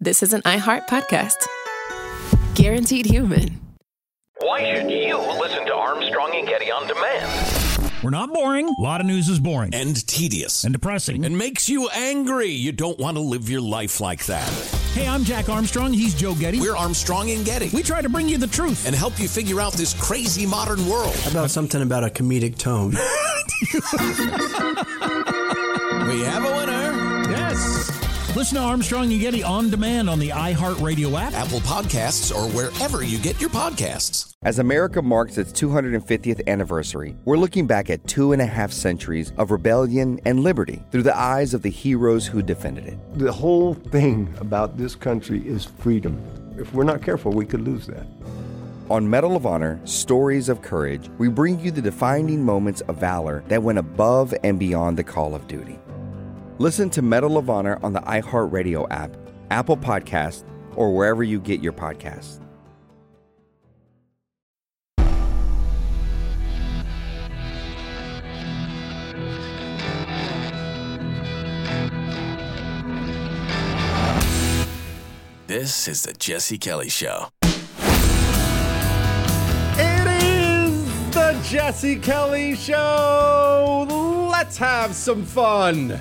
this is an iHeart podcast. Guaranteed human. Why should you listen to Armstrong and Getty on demand? We're not boring. A lot of news is boring. And tedious. And depressing. And makes you angry. You don't want to live your life like that. Hey, I'm Jack Armstrong. He's Joe Getty. We're Armstrong and Getty. We try to bring you the truth. And help you figure out this crazy modern world. How about something about a comedic tone? We have a winner. Yes. Listen to Armstrong and Getty on demand on the iHeartRadio app, Apple Podcasts, or wherever you get your podcasts. As America marks its 250th anniversary, we're looking back at 2.5 centuries of rebellion and liberty through the eyes of the heroes who defended it. The whole thing about this country is freedom. If we're not careful, we could lose that. On Medal of Honor, Stories of Courage, we bring you the defining moments of valor that went above and beyond the call of duty. Listen to Medal of Honor on the iHeartRadio app, Apple Podcasts, or wherever you get your podcasts. This is the Jesse Kelly Show. It is the Jesse Kelly Show. Let's have some fun.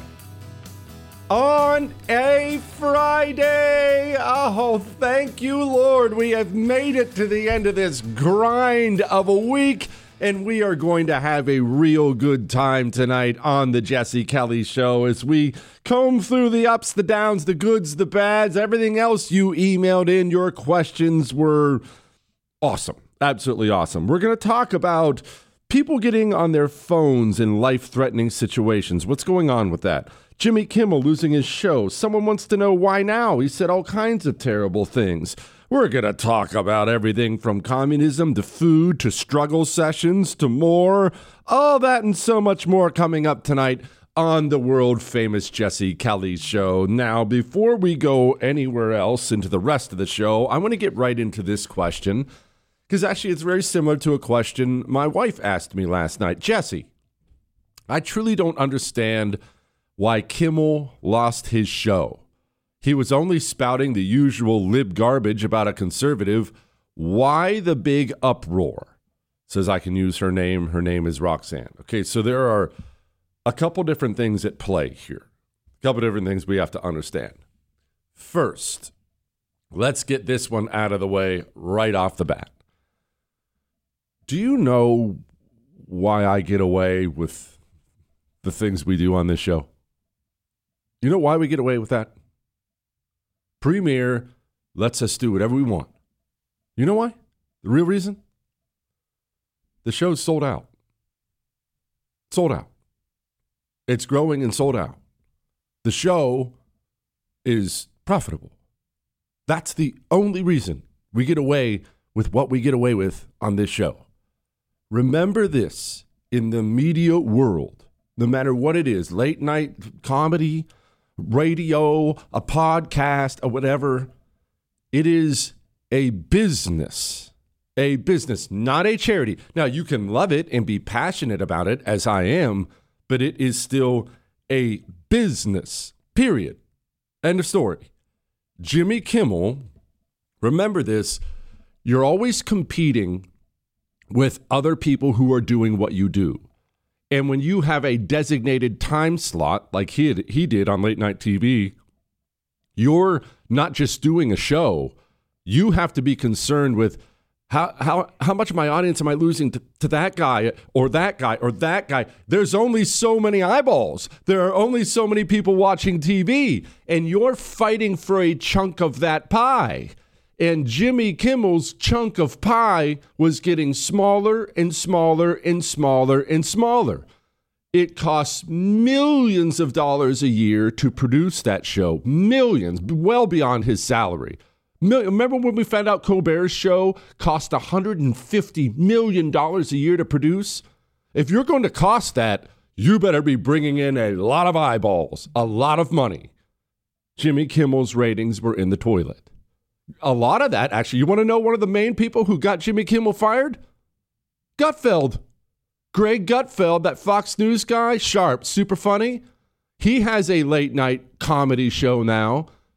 On a Friday. Oh, thank you, Lord. We have made it to the end of this grind of a week, and we are going to have a real good time tonight on the Jesse Kelly Show as we comb through the ups, the downs, the goods, the bads, everything else you emailed in. Your questions were awesome. Absolutely awesome. We're going to talk about people getting on their phones in life-threatening situations. What's going on with that? Jimmy Kimmel losing his show. Someone wants to know why now. He said all kinds of terrible things. We're going to talk about everything from communism to food to struggle sessions to more. All that and so much more coming up tonight on the world-famous Jesse Kelly Show. Now, before we go anywhere else into the rest of the show, I want to get right into this question because actually it's very similar to a question my wife asked me last night. Jesse, I truly don't understand why Kimmel lost his show. He was only spouting the usual lib garbage about a conservative. Why the big uproar? Says I can use her name. Her name is Roxanne. Okay, so there are a couple different things at play here. A couple different things we have to understand. First, let's get this one out of the way right off the bat. Do you know why I get away with the things we do on this show? You know why we get away with that? Premier lets us do whatever we want. You know why? The real reason? The show's sold out. Sold out. It's growing and sold out. The show is profitable. That's the only reason we get away with what we get away with on this show. Remember this, in the media world, no matter what it is, late night comedy, radio, a podcast, or whatever, it is a business, not a charity. Now, you can love it and be passionate about it, as I am, but it is still a business, period. End of story. Jimmy Kimmel, remember this, you're always competing with other people who are doing what you do. And when you have a designated time slot, like he did on late night TV, you're not just doing a show. You have to be concerned with how much of my audience am I losing to that guy or that guy or that guy? There's only so many eyeballs. There are only so many people watching TV. And you're fighting for a chunk of that pie. And Jimmy Kimmel's chunk of pie was getting smaller and smaller and smaller and smaller. It costs millions of dollars a year to produce that show. Millions, well beyond his salary. Remember when we found out Colbert's show cost $150 million a year to produce? If you're going to cost that, you better be bringing in a lot of eyeballs, a lot of money. Jimmy Kimmel's ratings were in the toilet. A lot of that, actually, you want to know one of the main people who got Jimmy Kimmel fired? Gutfeld. Greg Gutfeld, that Fox News guy, sharp, super funny. He has a late night comedy show now.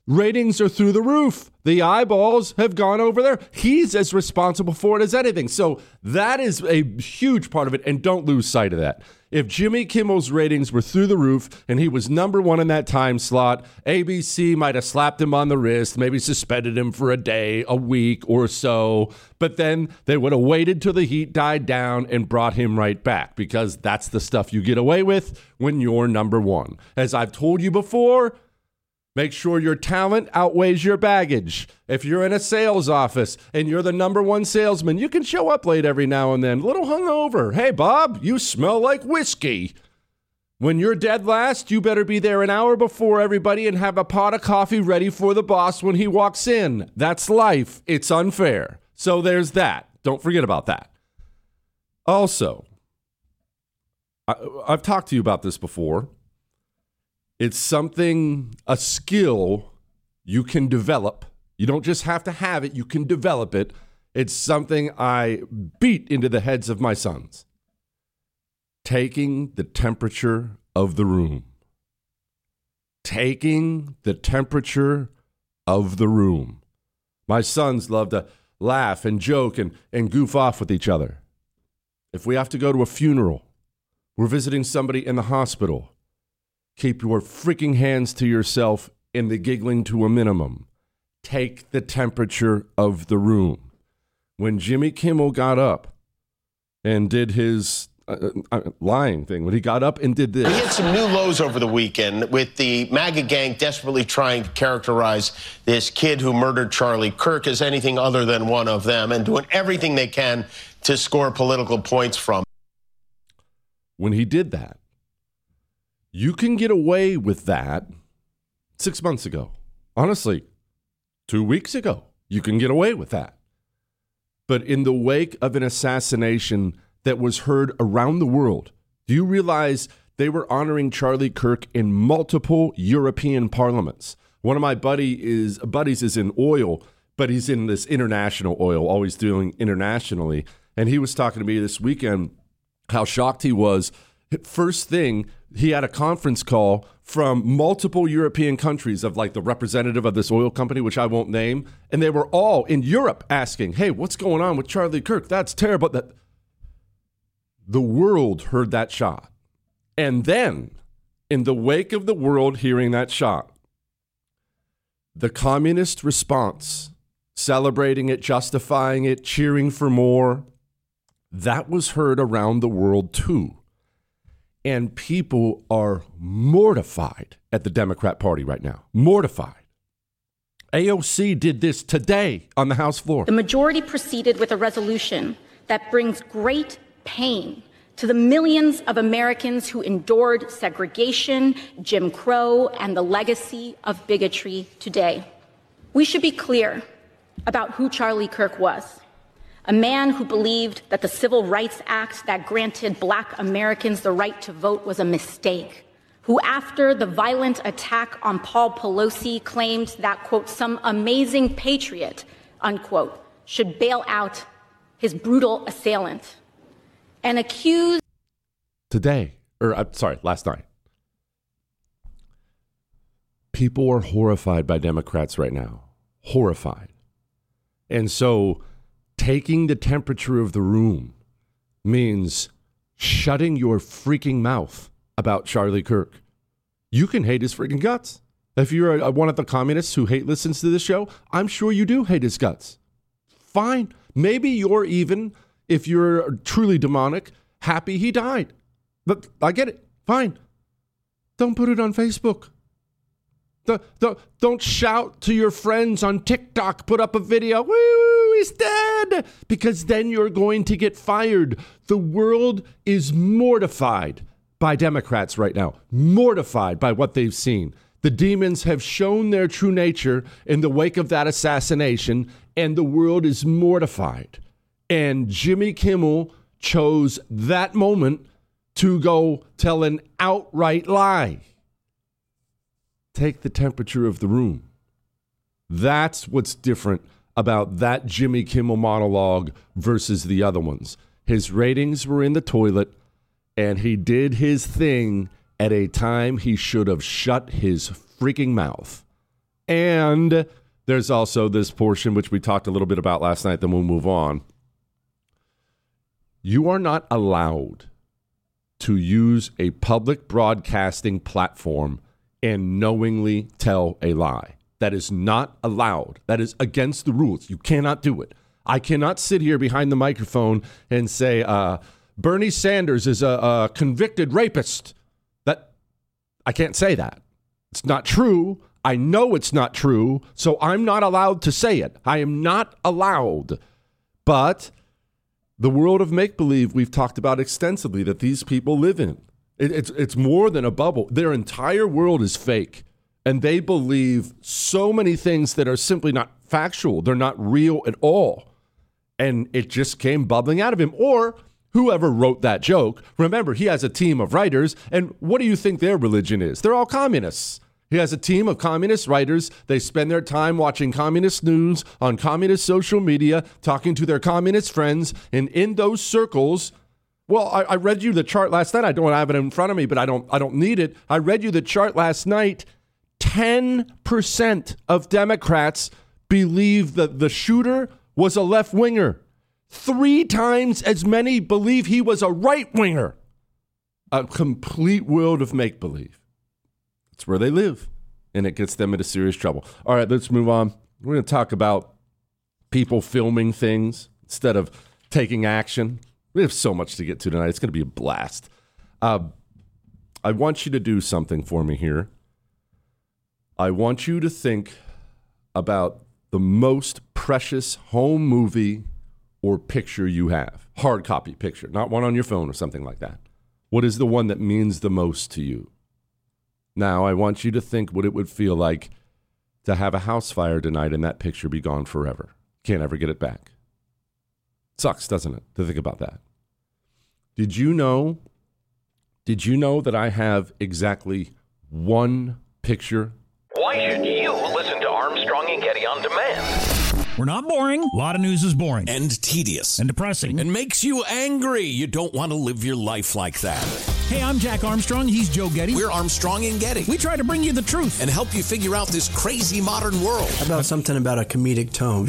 Ratings are through the roof. The eyeballs have gone over there. He's as responsible for it as anything. So that is a huge part of it, and don't lose sight of that. If Jimmy Kimmel's ratings were through the roof and he was number one in that time slot, ABC might have slapped him on the wrist, maybe suspended him for a day, a week or so, but then they would have waited till the heat died down and brought him right back, because that's the stuff you get away with when you're number one. As I've told you before, make sure your talent outweighs your baggage. If you're in a sales office and you're the number one salesman, you can show up late every now and then, a little hungover. Hey, Bob, you smell like whiskey. When you're dead last, you better be there an hour before everybody and have a pot of coffee ready for the boss when he walks in. That's life. It's unfair. So there's that. Don't forget about that. Also, I've talked to you about this before. It's something, a skill you can develop. You don't just have to have it, you can develop it. It's something I beat into the heads of my sons. Taking the temperature of the room. Taking the temperature of the room. My sons love to laugh and joke and goof off with each other. If we have to go to a funeral, we're visiting somebody in the hospital, keep your freaking hands to yourself and the giggling to a minimum. Take the temperature of the room. When Jimmy Kimmel got up and did his lying thing, when he got up and did this. He hit some new lows over the weekend with the MAGA gang desperately trying to characterize this kid who murdered Charlie Kirk as anything other than one of them and doing everything they can to score political points from. When he did that, you can get away with that 6 months ago. Honestly, 2 weeks ago, you can get away with that. But in the wake of an assassination that was heard around the world, do you realize they were honoring Charlie Kirk in multiple European parliaments? One of my buddies is in oil, but he's in this international oil, always doing internationally. And he was talking to me this weekend how shocked he was. First thing, he had a conference call from multiple European countries of like the representative of this oil company, which I won't name. And they were all in Europe asking, hey, what's going on with Charlie Kirk? That's terrible. That the world heard that shot. And then in the wake of the world hearing that shot, the communist response, celebrating it, justifying it, cheering for more, that was heard around the world too. And people are mortified at the Democrat Party right now. Mortified. AOC did this today on the House floor. The majority proceeded with a resolution that brings great pain to the millions of Americans who endured segregation, Jim Crow, and the legacy of bigotry today. We should be clear about who Charlie Kirk was. A man who believed that the Civil Rights Act that granted Black Americans the right to vote was a mistake, who after the violent attack on Paul Pelosi claimed that, quote, some amazing patriot, unquote, should bail out his brutal assailant, and accused... Last night. People are horrified by Democrats right now. Horrified. And so taking the temperature of the room means shutting your freaking mouth about Charlie Kirk. You can hate his freaking guts. If you're one of the communists who listens to this show, I'm sure you do hate his guts. Fine. Maybe you're even, if you're truly demonic, happy he died. But I get it. Fine. Don't put it on Facebook. Don't shout to your friends on TikTok, put up a video, woo, he's dead, because then you're going to get fired. The world is mortified by Democrats right now, mortified by what they've seen. The demons have shown their true nature in the wake of that assassination, and the world is mortified. And Jimmy Kimmel chose that moment to go tell an outright lie. Take the temperature of the room. That's what's different about that Jimmy Kimmel monologue versus the other ones. His ratings were in the toilet, and he did his thing at a time he should have shut his freaking mouth. And there's also this portion, which we talked a little bit about last night, then we'll move on. You are not allowed to use a public broadcasting platform and knowingly tell a lie. That is not allowed. That is against the rules. You cannot do it. I cannot sit here behind the microphone and say, Bernie Sanders is a convicted rapist. That I can't say that. It's not true. I know it's not true, so I'm not allowed to say it. I am not allowed. But the world of make-believe we've talked about extensively that these people live in. It's more than a bubble. Their entire world is fake, and they believe so many things that are simply not factual. They're not real at all. And it just came bubbling out of him. Or whoever wrote that joke. Remember, he has a team of writers, and what do you think their religion is? They're all communists. He has a team of communist writers. They spend their time watching communist news on communist social media, talking to their communist friends. And in those circles, well, I read you the chart last night. I don't have it in front of me, but I don't need it. I read you the chart last night. 10% of Democrats believe that the shooter was a left-winger. 3 times as many believe he was a right-winger. A complete world of make-believe. It's where they live, and it gets them into serious trouble. All right, let's move on. We're going to talk about people filming things instead of taking action. We have so much to get to tonight. It's going to be a blast. I want you to do something for me here. I want you to think about the most precious home movie or picture you have. Hard copy picture, not one on your phone or something like that. What is the one that means the most to you? Now, I want you to think what it would feel like to have a house fire tonight and that picture be gone forever. Can't ever get it back. Sucks, doesn't it, to think about that? Did you know that I have exactly one picture? Why should you listen to Armstrong and Getty on demand? We're not boring. A lot of news is boring. And tedious. And depressing. And makes you angry. You don't want to live your life like that. Hey, I'm Jack Armstrong. He's Joe Getty. We're Armstrong and Getty. We try to bring you the truth. And help you figure out this crazy modern world. How about something about a comedic tone?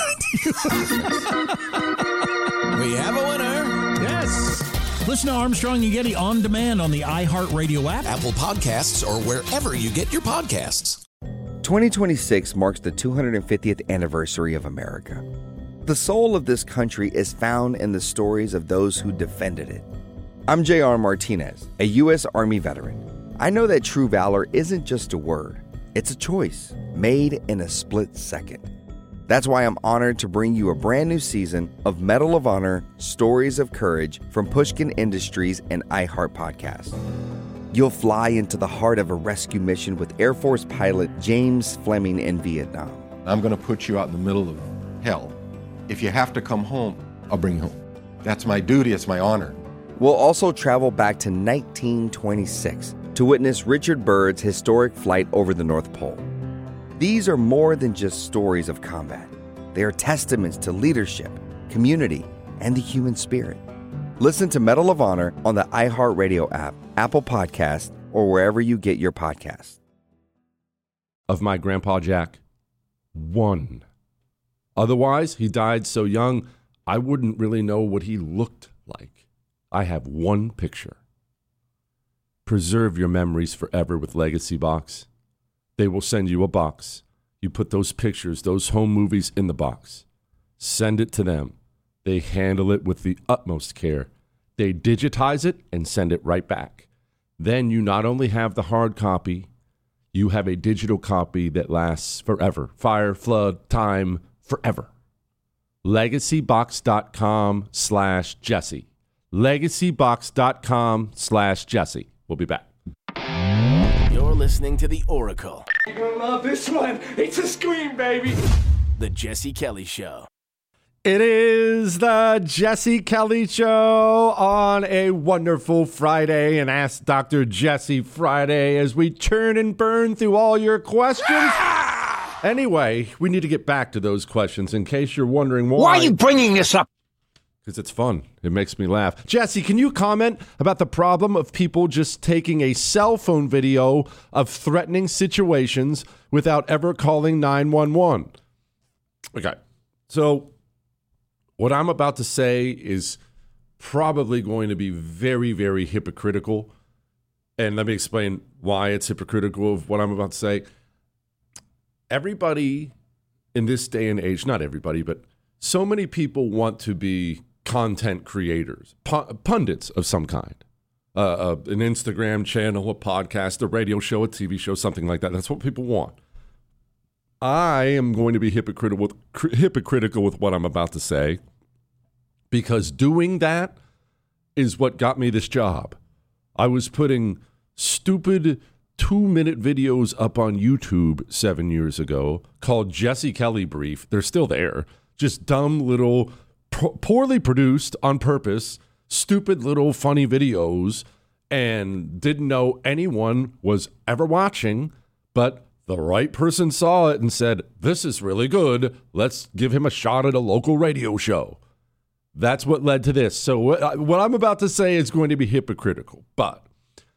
We have a winner. Yes. Listen to Armstrong and Getty on demand on the iHeartRadio app, Apple Podcasts, or wherever you get your podcasts. 2026 marks the 250th anniversary of America. The soul of this country is found in the stories of those who defended it. I'm J.R. Martinez, a U.S. Army veteran. I know that true valor isn't just a word. It's a choice made in a split second. That's why I'm honored to bring you a brand new season of Medal of Honor Stories of Courage from Pushkin Industries and iHeart Podcast. You'll fly into the heart of a rescue mission with Air Force pilot James Fleming in Vietnam. I'm going to put you out in the middle of hell. If you have to come home, I'll bring you home. That's my duty. It's my honor. We'll also travel back to 1926 to witness Richard Byrd's historic flight over the North Pole. These are more than just stories of combat. They are testaments to leadership, community, and the human spirit. Listen to Medal of Honor on the iHeartRadio app, Apple Podcasts, or wherever you get your podcasts. Of my grandpa Jack, one. Otherwise, he died so young, I wouldn't really know what he looked like. I have one picture. Preserve your memories forever with Legacy Box. They will send you a box. You put those pictures, those home movies in the box. Send it to them. They handle it with the utmost care. They digitize it and send it right back. Then you not only have the hard copy, you have a digital copy that lasts forever. Fire, flood, time, forever. LegacyBox.com/Jesse. LegacyBox.com/Jesse. We'll be back. You're listening to The Oracle. You're gonna love this one. It's a scream, baby. The Jesse Kelly Show. It is the Jesse Kelly Show on a wonderful Friday, and Ask Dr. Jesse Friday as we turn and burn through all your questions. Anyway, we need to get back to those questions in case you're wondering why. Why are you bringing this up? because it's fun. It makes me laugh. Jesse, can you comment about the problem of people just taking a cell phone video of threatening situations without ever calling 911? Okay, so what I'm about to say is probably going to be very, very hypocritical. And let me explain why it's hypocritical of what I'm about to say. Everybody in this day and age, not everybody, but so many people want to be content creators, pundits of some kind, an Instagram channel, a podcast, a radio show, a TV show, something like that. That's what people want. I am going to be hypocritical with what I'm about to say, because doing that is what got me this job. I was putting stupid 2-minute videos up on YouTube 7 years ago called Jesse Kelly Brief. They're still there. Just dumb little, poorly produced on purpose, stupid little funny videos, and didn't know anyone was ever watching, but the right person saw it and said, this is really good. Let's give him a shot at a local radio show. That's what led to this. So what I'm about to say is going to be hypocritical, but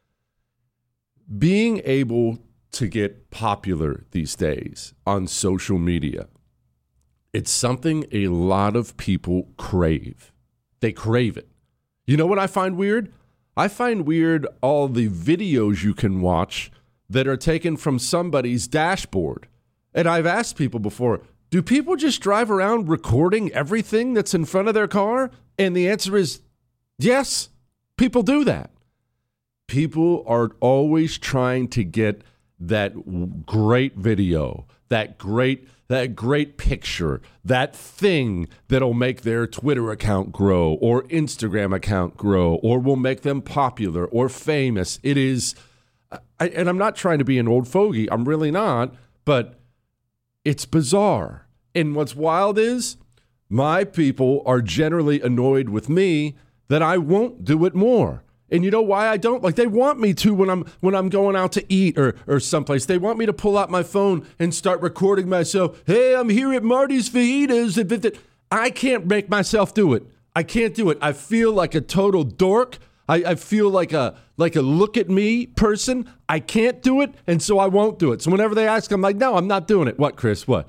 being able to get popular these days on social media, it's something a lot of people crave. They crave it. You know what I find weird? I find weird all the videos you can watch that are taken from somebody's dashboard. And I've asked people before, do people just drive around recording everything that's in front of their car? And the answer is yes, people do that. People are always trying to get that great video, that great picture, that thing that'll make their Twitter account grow or Instagram account grow or will make them popular or famous. It is, and I'm not trying to be an old fogey, I'm really not, but it's bizarre. And what's wild is my people are generally annoyed with me that I won't do it more. And you know why I don't? Like, they want me to when I'm going out to eat or someplace. They want me to pull out my phone and start recording myself. Hey, I'm here at Marty's Fajitas. I can't make myself do it. I can't do it. I feel like a total dork. I feel like a look at me person. I can't do it, and so I won't do it. So whenever they ask, I'm like, no, I'm not doing it. What, Chris? What?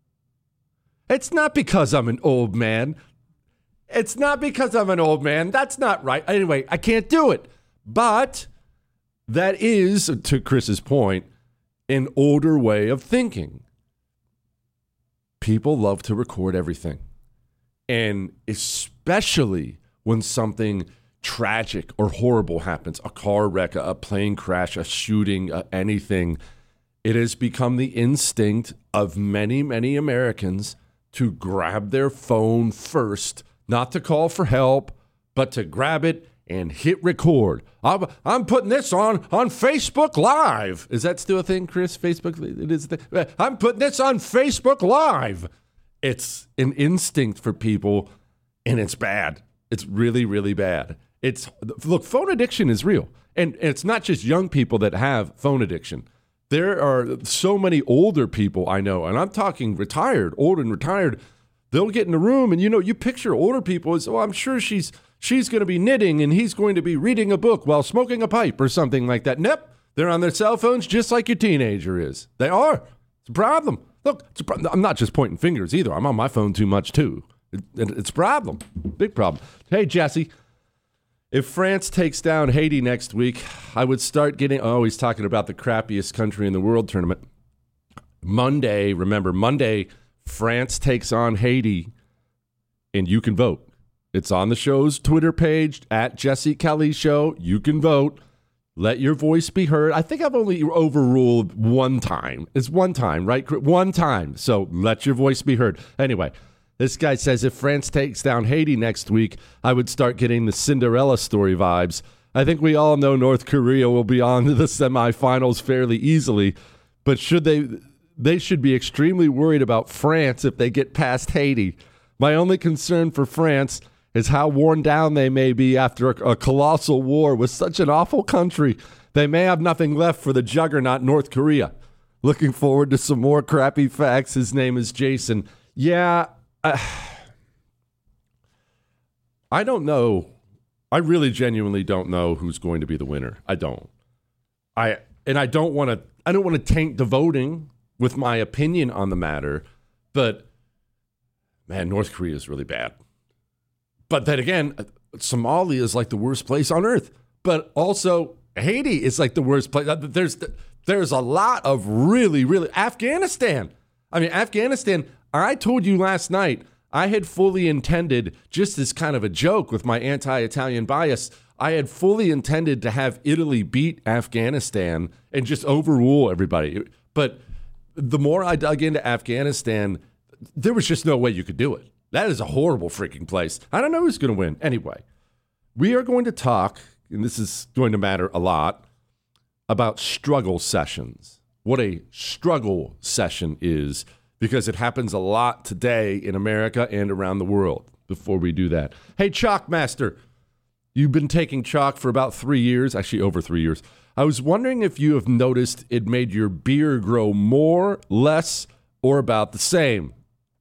It's not because I'm an old man. It's not because I'm an old man. That's not right. Anyway, I can't do it. But that is, to Chris's point, an older way of thinking. People love to record everything. And especially when something tragic or horrible happens, a car wreck, a plane crash, a shooting, anything, it has become the instinct of many, many Americans to grab their phone first, not to call for help, but to grab it and hit record. I'm putting this on Facebook Live. Is that still a thing, Chris? Facebook, it is a thing. I'm putting this on Facebook Live. It's an instinct for people, and it's bad. It's really, really bad. Look, phone addiction is real. And it's not just young people that have phone addiction. There are so many older people I know, and I'm talking old and retired. They'll get in a room, and you picture older people as, I'm sure she's going to be knitting, and he's going to be reading a book while smoking a pipe or something like that. Nope, they're on their cell phones just like your teenager is. They are. It's a problem. Look, I'm not just pointing fingers either. I'm on my phone too much too. It's a problem, big problem. Hey, Jesse, if France takes down Haiti next week, I would start getting. Oh, he's talking about the crappiest country in the world tournament. Monday, France takes on Haiti, and you can vote. It's on the show's Twitter page, at Jesse Kelly Show. You can vote. Let your voice be heard. I think I've only overruled one time. It's one time, right? One time. So let your voice be heard. Anyway, this guy says if France takes down Haiti next week, I would start getting the Cinderella story vibes. I think we all know North Korea will be on to the semifinals fairly easily, but they should be extremely worried about France if they get past Haiti. My only concern for France is how worn down they may be after a colossal war with such an awful country. They may have nothing left for the juggernaut North Korea. Looking forward to some more crappy facts. His name is Jason. Yeah, I don't know. I really genuinely don't know who's going to be the winner. I don't. I don't want to taint the voting with my opinion on the matter, but man, North Korea is really bad. But then again, Somalia is like the worst place on earth. But also Haiti is like the worst place. There's a lot of really Afghanistan. I mean, Afghanistan, I told you last night, I had fully intended, just as kind of a joke with my anti-Italian bias, I had fully intended to have Italy beat Afghanistan and just overrule everybody. But the more I dug into Afghanistan, there was just no way you could do it. That is a horrible freaking place. I don't know who's going to win. Anyway, we are going to talk, and this is going to matter a lot, about struggle sessions. What a struggle session is, because it happens a lot today in America and around the world. Before we do that, hey, Chalk Master, you've been taking chalk for about 3 years, actually over 3 years. I was wondering if you have noticed it made your beard grow more, less, or about the same.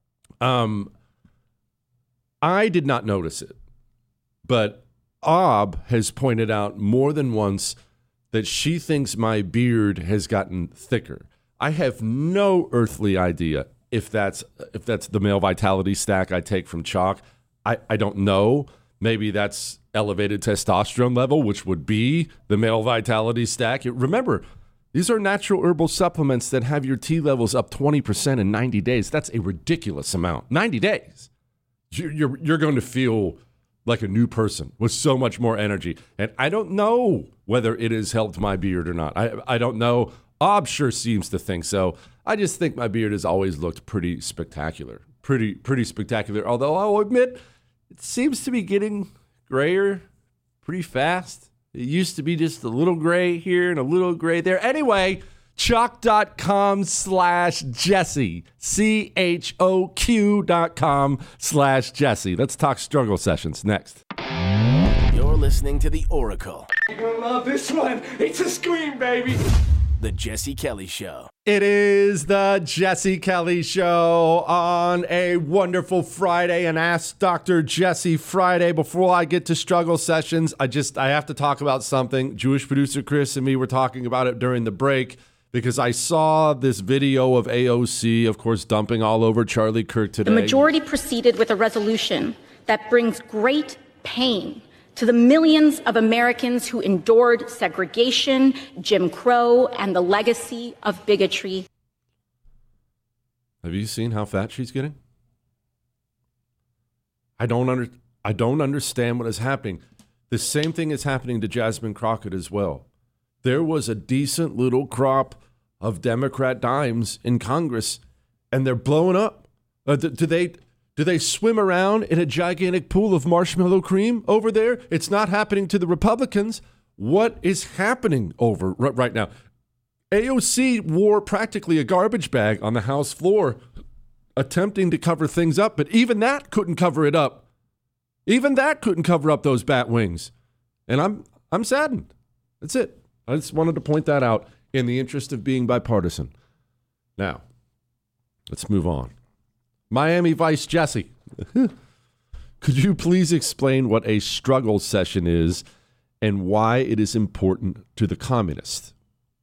I did not notice it, but Ob has pointed out more than once that she thinks my beard has gotten thicker. I have no earthly idea if that's the male vitality stack I take from chalk. I don't know. Maybe that's elevated testosterone level, which would be the male vitality stack. Remember, these are natural herbal supplements that have your T levels up 20% in 90 days. That's a ridiculous amount. 90 days. You're going to feel like a new person with so much more energy. And I don't know whether it has helped my beard or not. I don't know. Ob sure seems to think so. I just think my beard has always looked pretty spectacular. Pretty spectacular. Although I'll admit, it seems to be getting grayer pretty fast. It used to be just a little gray here and a little gray there. Anyway, chalk.com/Jesse. CHOQ.com/Jesse. Let's talk struggle sessions next. You're listening to The Oracle. You're gonna love this one. It's a scream, baby. The Jesse Kelly Show. It is the Jesse Kelly Show on a wonderful Friday, and Ask Dr. Jesse Friday. Before I get to struggle sessions, I have to talk about something. Jewish producer Chris and me were talking about it during the break because I saw this video of AOC, of course, dumping all over Charlie Kirk today. The majority proceeded with a resolution that brings great pain to the millions of Americans who endured segregation, Jim Crow, and the legacy of bigotry. Have you seen how fat she's getting? I don't understand what is happening. The same thing is happening to Jasmine Crockett as well. There was a decent little crop of Democrat dimes in Congress, and they're blowing up. Do they swim around in a gigantic pool of marshmallow cream over there? It's not happening to the Republicans. What is happening over right now? AOC wore practically a garbage bag on the House floor, attempting to cover things up, but even that couldn't cover it up. Even that couldn't cover up those bat wings. And I'm saddened. That's it. I just wanted to point that out in the interest of being bipartisan. Now, let's move on. Miami Vice Jesse, could you please explain what a struggle session is and why it is important to the communists?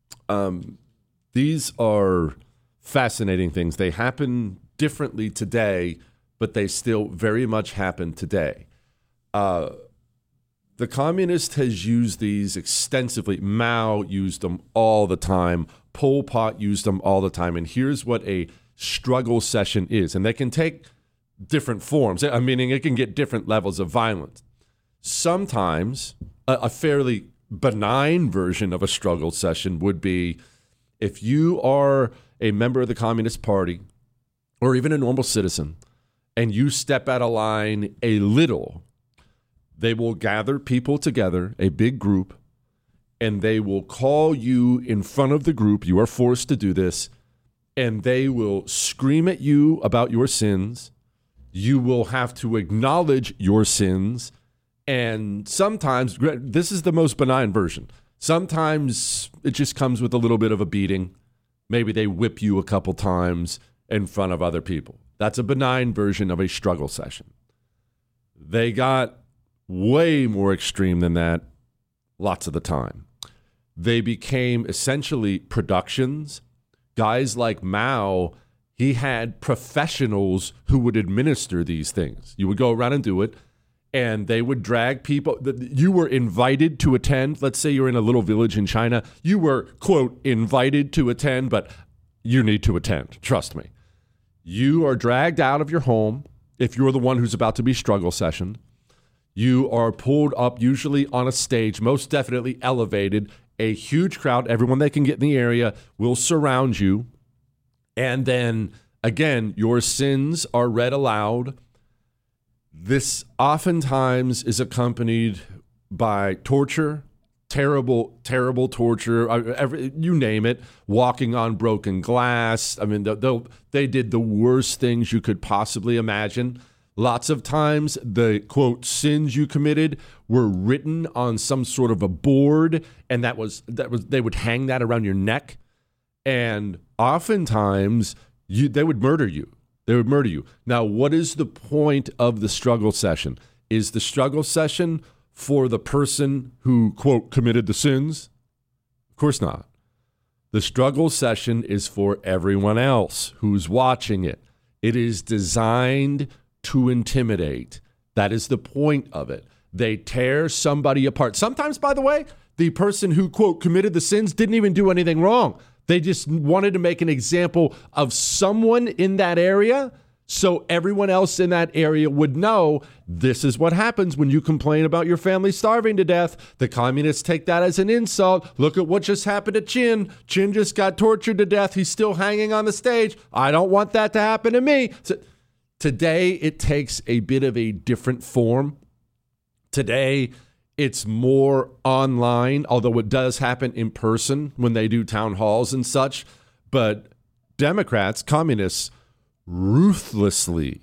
These are fascinating things. They happen differently today, but they still very much happen today. The communist has used these extensively. Mao used them all the time. Pol Pot used them all the time. And here's what a struggle session is. And they can take different forms. I mean, it can get different levels of violence. Sometimes a fairly benign version of a struggle session would be if you are a member of the Communist Party or even a normal citizen and you step out of line a little, they will gather people together, a big group, and they will call you in front of the group. You are forced to do this. And they will scream at you about your sins. You will have to acknowledge your sins. And sometimes, this is the most benign version. Sometimes it just comes with a little bit of a beating. Maybe they whip you a couple times in front of other people. That's a benign version of a struggle session. They got way more extreme than that lots of the time. They became essentially productions. Guys like Mao, he had professionals who would administer these things. You would go around and do it, and they would drag people. You were invited to attend. Let's say you're in a little village in China. You were, quote, invited to attend, but you need to attend. Trust me. You are dragged out of your home if you're the one who's about to be struggle sessioned. You are pulled up, usually on a stage, most definitely elevated. A huge crowd, everyone they can get in the area, will surround you. And then, again, your sins are read aloud. This oftentimes is accompanied by torture, terrible, terrible torture, you name it, walking on broken glass. I mean, they did the worst things you could possibly imagine. Lots of times, the, quote, sins you committed were written on some sort of a board, and that was they would hang that around your neck. And oftentimes, they would murder you. They would murder you. Now, what is the point of the struggle session? Is the struggle session for the person who, quote, committed the sins? Of course not. The struggle session is for everyone else who's watching it. It is designed to intimidate. That is the point of it. They tear somebody apart. Sometimes, by the way, the person who, quote, committed the sins didn't even do anything wrong. They just wanted to make an example of someone in that area so everyone else in that area would know this is what happens when you complain about your family starving to death. The communists take that as an insult. Look at what just happened to Chin. Chin just got tortured to death. He's still hanging on the stage. I don't want that to happen to me. So, today, it takes a bit of a different form. Today, it's more online, although it does happen in person when they do town halls and such. But Democrats, communists, ruthlessly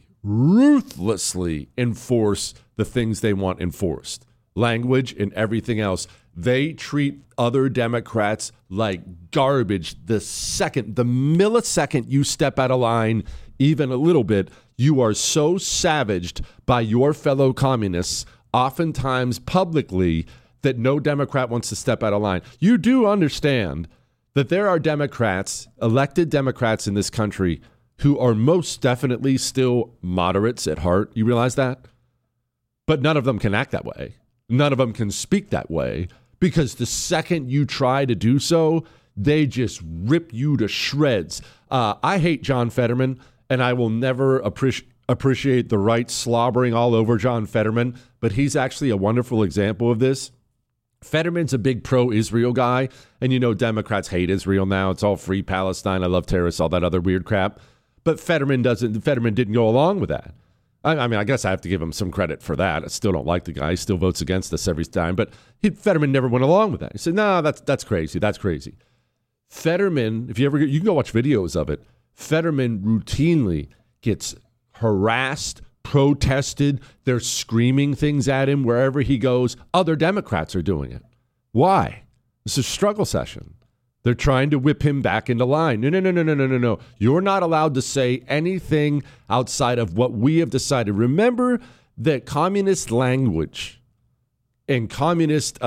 enforce the things they want enforced. Language and everything else. They treat other Democrats like garbage. The millisecond you step out of line, even a little bit, you are so savaged by your fellow communists, oftentimes publicly, that no Democrat wants to step out of line. You do understand that there are Democrats, elected Democrats in this country, who are most definitely still moderates at heart. You realize that? But none of them can act that way. None of them can speak that way, because the second you try to do so, they just rip you to shreds. I hate John Fetterman, and I will never appreciate the right slobbering all over John Fetterman, but he's actually a wonderful example of this. Fetterman's a big pro-Israel guy, and you know Democrats hate Israel now. It's all free Palestine, I love terrorists, all that other weird crap. But Fetterman didn't go along with that. I mean, I guess I have to give him some credit for that. I still don't like the guy. He still votes against us every time. But Fetterman never went along with that. He said, no, that's crazy. That's crazy. Fetterman, you can go watch videos of it. Fetterman routinely gets harassed, protested. They're screaming things at him wherever he goes. Other Democrats are doing it. Why? This is a struggle session. They're trying to whip him back into line. No. You're not allowed to say anything outside of what we have decided. Remember that communist language and communist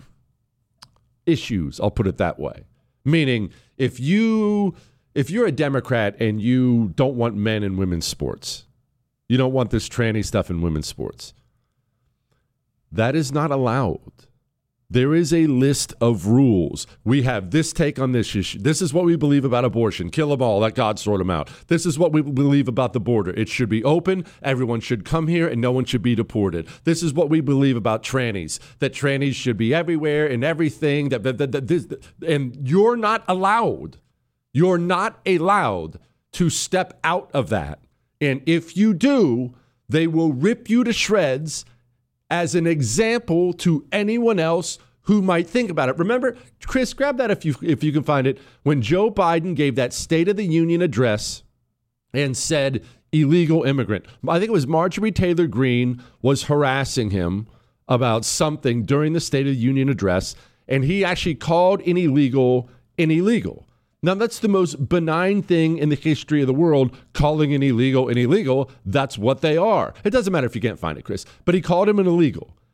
issues, I'll put it that way. Meaning, if you're a Democrat and you don't want men in women's sports, you don't want this tranny stuff in women's sports, that is not allowed. There is a list of rules. We have this take on this issue. This is what we believe about abortion. Kill them all. Let God sort them out. This is what we believe about the border. It should be open. Everyone should come here and no one should be deported. This is what we believe about trannies, that trannies should be everywhere and everything. And you're not allowed. You're not allowed to step out of that. And if you do, they will rip you to shreds as an example to anyone else who might think about it. Remember, Chris, grab that if you can find it. When Joe Biden gave that State of the Union address and said illegal immigrant, I think it was Marjorie Taylor Greene was harassing him about something during the State of the Union address, and he actually called an illegal. Now, that's the most benign thing in the history of the world, calling an illegal. That's what they are. It doesn't matter if you can't find it, Chris. But he called him an illegal.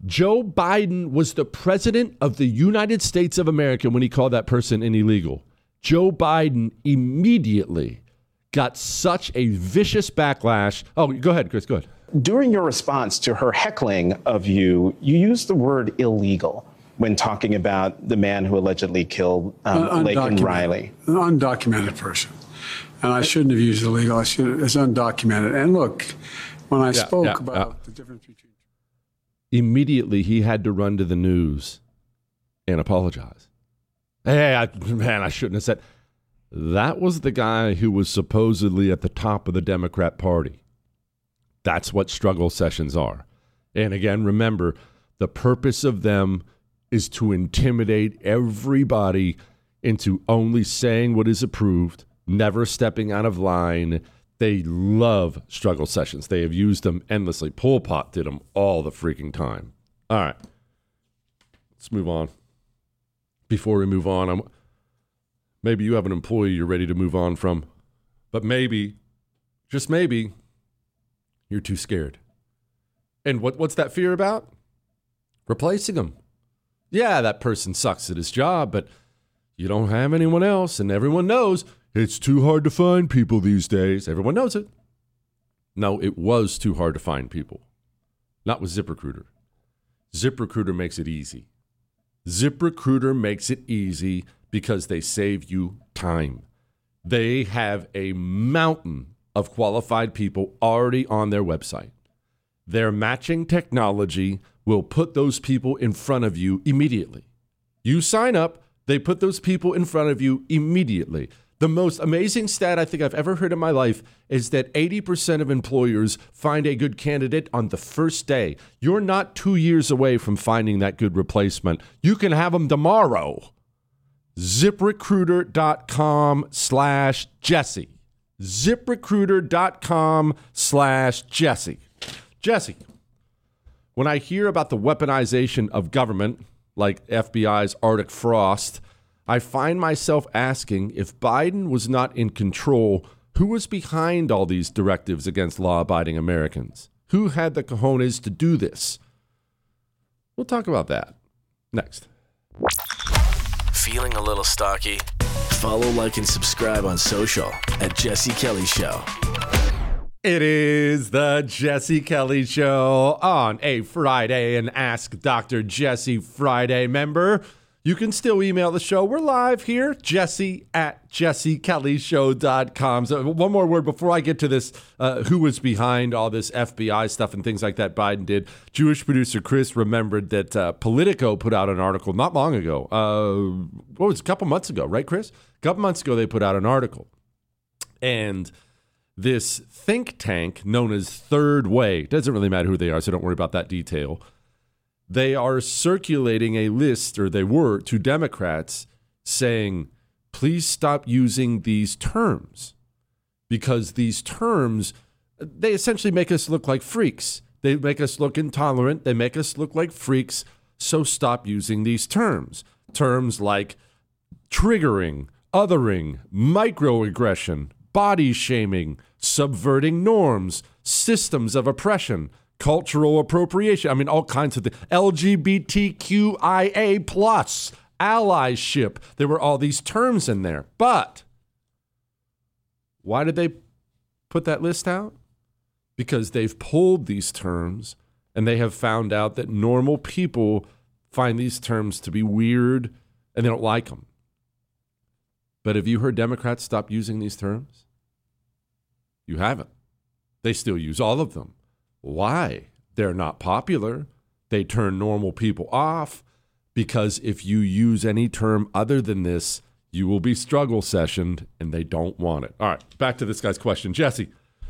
Joe Biden was the president of the United States of America when he called that person an illegal. Joe Biden immediately got such a vicious backlash. Oh, go ahead, Chris, go ahead. During your response to her heckling of you, you used the word illegal when talking about the man who allegedly killed Laken Riley. An undocumented person. And I shouldn't have used illegal. It's undocumented. And look, when I spoke about the difference between... Immediately, he had to run to the news and apologize. Hey, I shouldn't have said... That was the guy who was supposedly at the top of the Democrat Party. That's what struggle sessions are. And again, remember, the purpose of them is to intimidate everybody into only saying what is approved, never stepping out of line. They love struggle sessions. They have used them endlessly. Pol Pot did them all the freaking time. All right. Let's move on. Before we move on, maybe you have an employee you're ready to move on from, but maybe, just maybe, you're too scared. And what's that fear about? Replacing them. Yeah, that person sucks at his job, but you don't have anyone else, and everyone knows it's too hard to find people these days. Everyone knows it. No, it was too hard to find people. Not with ZipRecruiter. ZipRecruiter makes it easy. ZipRecruiter makes it easy because they save you time. They have a mountain of qualified people already on their website. Their matching technology will put those people in front of you immediately. You sign up, they put those people in front of you immediately. The most amazing stat I think I've ever heard in my life is that 80% of employers find a good candidate on the first day. You're not 2 years away from finding that good replacement. You can have them tomorrow. ZipRecruiter.com/Jesse. ZipRecruiter.com/Jesse. Jesse, when I hear about the weaponization of government, like FBI's Arctic Frost, I find myself asking, if Biden was not in control, who was behind all these directives against law-abiding Americans? Who had the cojones to do this? We'll talk about that next. Feeling a little stocky? Follow, like, and subscribe on social at Jesse Kelly Show. It is the Jesse Kelly Show on a Friday, and Ask Dr. Jesse Friday. Member, you can still email the show. We're live here, jesse@jessekellyshow.com. So one more word before I get to this, who was behind all this FBI stuff and things like that Biden did. Jewish producer Chris remembered that Politico put out an article not long ago. What was it, a couple months ago, right, Chris? A couple months ago, they put out an article. And this think tank known as Third Way, doesn't really matter who they are, so don't worry about that detail. They are circulating a list, or they were, to Democrats saying, please stop using these terms, because these terms, they essentially make us look like freaks. They make us look intolerant. They make us look like freaks. So stop using these terms. Terms like triggering, othering, microaggression, body shaming, subverting norms, systems of oppression, cultural appropriation. I mean, all kinds of things. LGBTQIA+, allyship. There were all these terms in there. But why did they put that list out? Because they've pulled these terms and they have found out that normal people find these terms to be weird and they don't like them. But have you heard Democrats stop using these terms? You haven't. They still use all of them. Why? They're not popular. They turn normal people off, because if you use any term other than this, you will be struggle sessioned, and they don't want it. All right, back to this guy's question. Jesse,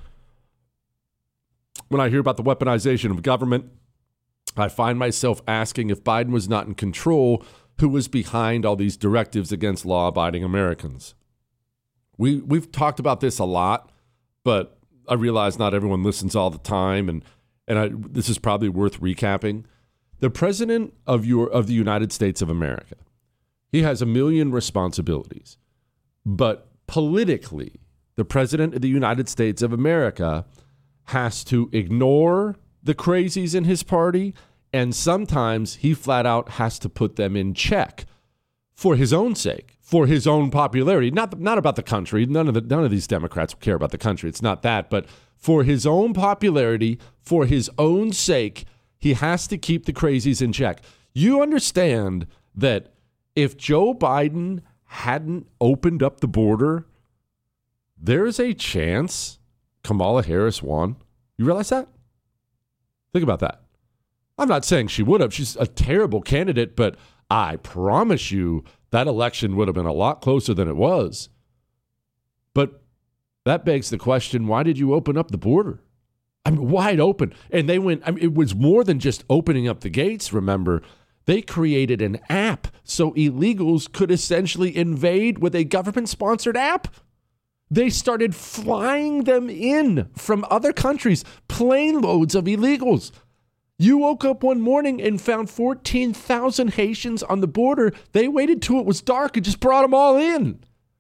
when I hear about the weaponization of government, I find myself asking, if Biden was not in control, who was behind all these directives against law-abiding Americans? We've talked about this a lot, but I realize not everyone listens all the time, and this is probably worth recapping. The president of the United States of America, he has a million responsibilities, but politically, the president of the United States of America has to ignore the crazies in his party And sometimes he flat out has to put them in check for his own sake, for his own popularity. Not about the country. None of these Democrats care about the country. It's not that. But for his own popularity, for his own sake, he has to keep the crazies in check. You understand that if Joe Biden hadn't opened up the border, there's a chance Kamala Harris won. You realize that? Think about that. I'm not saying she would have. She's a terrible candidate, but I promise you that election would have been a lot closer than it was. But that begs the question, why did you open up the border? I mean, wide open. And they went, I mean, it was more than just opening up the gates, remember. They created an app so illegals could essentially invade with a government-sponsored app. They started flying them in from other countries, plane loads of illegals. You woke up one morning and found 14,000 Haitians on the border. They waited till it was dark and just brought them all in.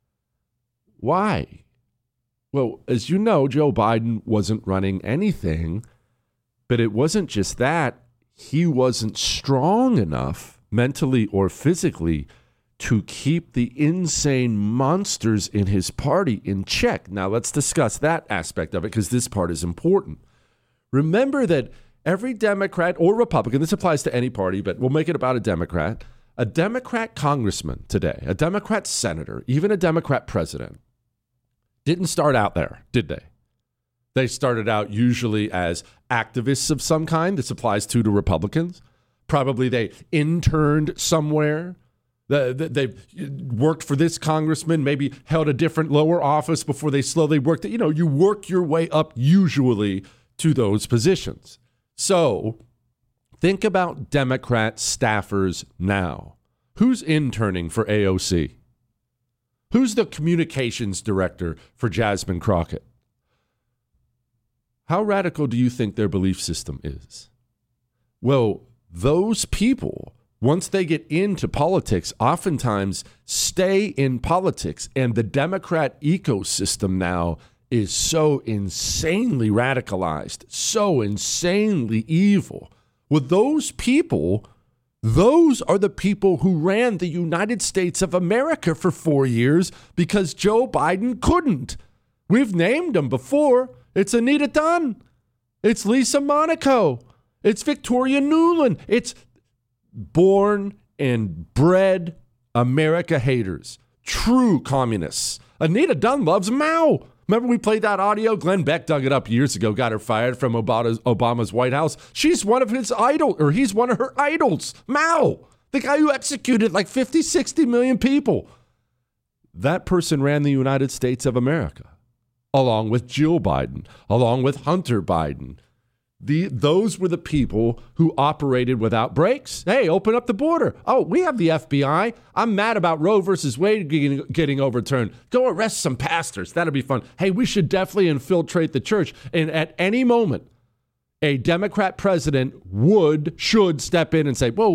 Why? Well, as you know, Joe Biden wasn't running anything, but it wasn't just that. He wasn't strong enough, mentally or physically, to keep the insane monsters in his party in check. Now, let's discuss that aspect of it because this part is important. Remember that every Democrat or Republican, this applies to any party, but we'll make it about a Democrat congressman today, a Democrat senator, even a Democrat president, didn't start out there, did they? They started out usually as activists of some kind. This applies to Republicans. Probably they interned somewhere. They've worked for this congressman, maybe held a different lower office before they slowly worked. You know, you work your way up usually to those positions. So think about Democrat staffers now. Who's interning for AOC? Who's the communications director for Jasmine Crockett? How radical do you think their belief system is? Well, those people, once they get into politics, oftentimes stay in politics. And the Democrat ecosystem now is so insanely radicalized, so insanely evil. Well, those people, those are the people who ran the United States of America for 4 years because Joe Biden couldn't. We've named them before. It's Anita Dunn. It's Lisa Monaco. It's Victoria Nuland. It's born and bred America haters, true communists. Anita Dunn loves Mao. Remember we played that audio? Glenn Beck dug it up years ago, got her fired from Obama's White House. She's one of his idols, or he's one of her idols. Mao, the guy who executed like 50, 60 million people. That person ran the United States of America, along with Jill Biden, along with Hunter Biden. Those were the people who operated without brakes. Hey, open up the border. Oh, we have the FBI. I'm mad about Roe versus Wade getting overturned. Go arrest some pastors. That'll be fun. Hey, we should definitely infiltrate the church. And at any moment, a Democrat president should step in and say, whoa.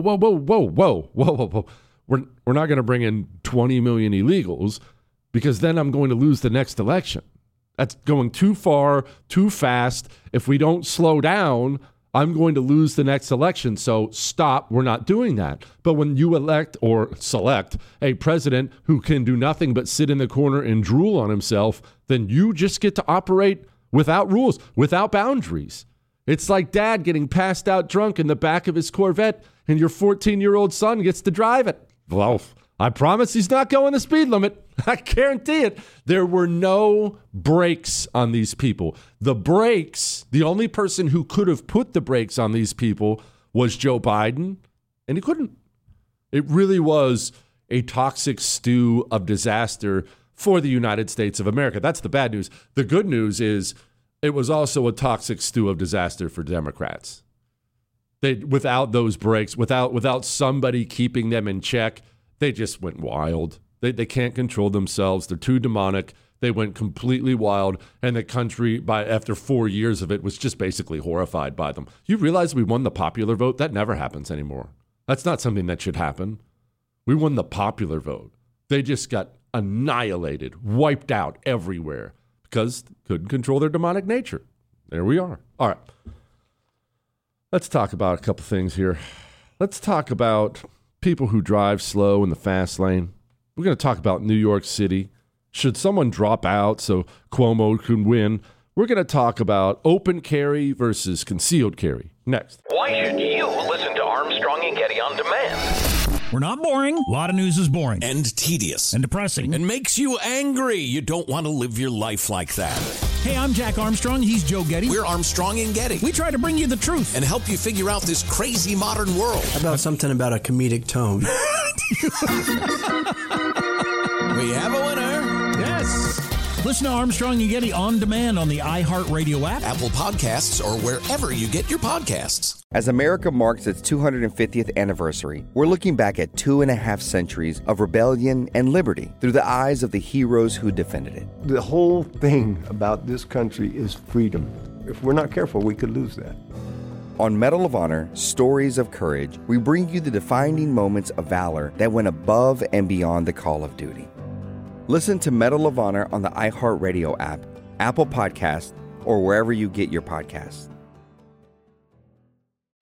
We're not going to bring in 20 million illegals because then I'm going to lose the next election. That's going too far, too fast. If we don't slow down, I'm going to lose the next election. So stop. We're not doing that. But when you elect or select a president who can do nothing but sit in the corner and drool on himself, then you just get to operate without rules, without boundaries. It's like dad getting passed out drunk in the back of his Corvette and your 14-year-old son gets to drive it. Well, I promise he's not going the speed limit. I guarantee it. There were no brakes on these people. The brakes, the only person who could have put the brakes on these people was Joe Biden, and he couldn't. It really was a toxic stew of disaster for the United States of America. That's the bad news. The good news is it was also a toxic stew of disaster for Democrats. Without those brakes, without somebody keeping them in check, they just went wild. They can't control themselves. They're too demonic. They went completely wild, and the country, after 4 years of it, was just basically horrified by them. You realize we won the popular vote? That never happens anymore. That's not something that should happen. We won the popular vote. They just got annihilated, wiped out everywhere because they couldn't control their demonic nature. There we are. All right. Let's talk about a couple things here. Let's talk about people who drive slow in the fast lane. We're going to talk about New York City. Should someone drop out so Cuomo can win? We're going to talk about open carry versus concealed carry. Next. Why should you listen to Armstrong and Getty on demand? We're not boring. A lot of news is boring. And tedious. And depressing. And makes you angry. You don't want to live your life like that. Hey, I'm Jack Armstrong. He's Joe Getty. We're Armstrong and Getty. We try to bring you the truth. And help you figure out this crazy modern world. How about something about a comedic tone? We have a winner. Yes. Listen to Armstrong and Getty on demand on the iHeartRadio app, Apple Podcasts, or wherever you get your podcasts. As America marks its 250th anniversary, we're looking back at 2.5 centuries of rebellion and liberty through the eyes of the heroes who defended it. The whole thing about this country is freedom. If we're not careful, we could lose that. On Medal of Honor, Stories of Courage, we bring you the defining moments of valor that went above and beyond the call of duty. Listen to Medal of Honor on the iHeartRadio app, Apple Podcasts, or wherever you get your podcasts.